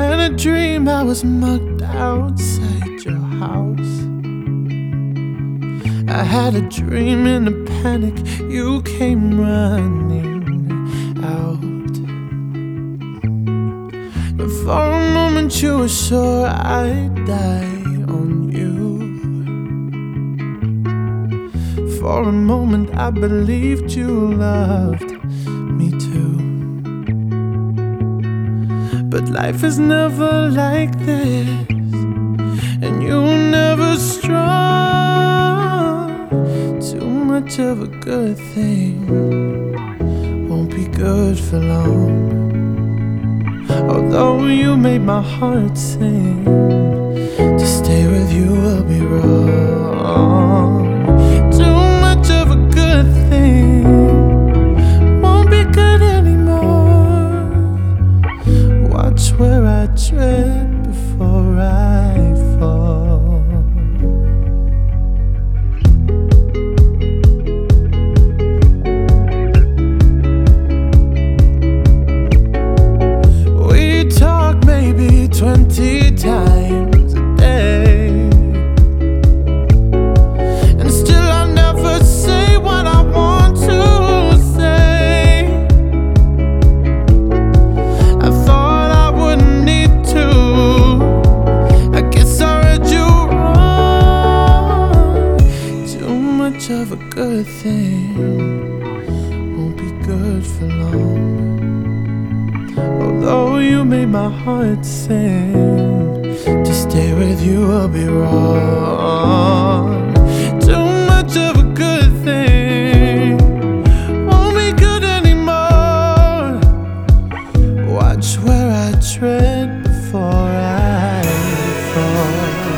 had a dream I was mugged outside your house. I had a dream in a panic, you came running out. And for a moment you were sure I'd die on you. For a moment I believed you loved me too. But life is never like this, and you're never strong. Too much of a good thing won't be good for long. Although you made my heart sing, to stay with you will be wrong. Too much of a good thing won't be good anymore. Watch where I tread before I fall. We talk maybe 20 times a day, and still I never say what I want to say. I thought I wouldn't need to. I guess I read you wrong. Too much of a good thing won't be good for long. Although you made my heart sing, to stay with you will be wrong. Too much of a good thing won't be good anymore. Watch where I tread before I fall.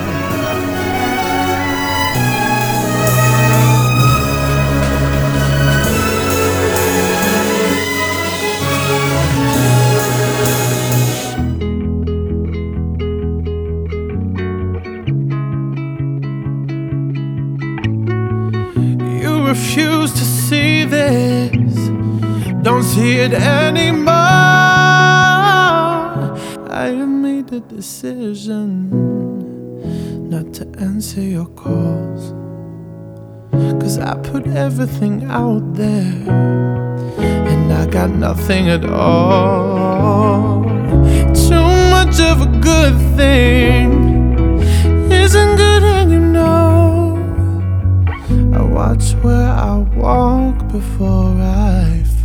Refuse to see this, don't see it anymore. I have made the decision not to answer your calls, 'cause I put everything out there and I got nothing at all. Too much of a good thing isn't good, and you know. I watch where I walk before I